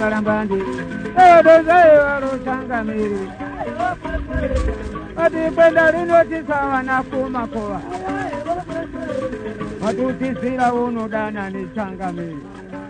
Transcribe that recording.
Mangalambandi, Edo Changamiri. Ati Pendari notisawa na kumakoa. Ati utisira uno dana ni Changamiri.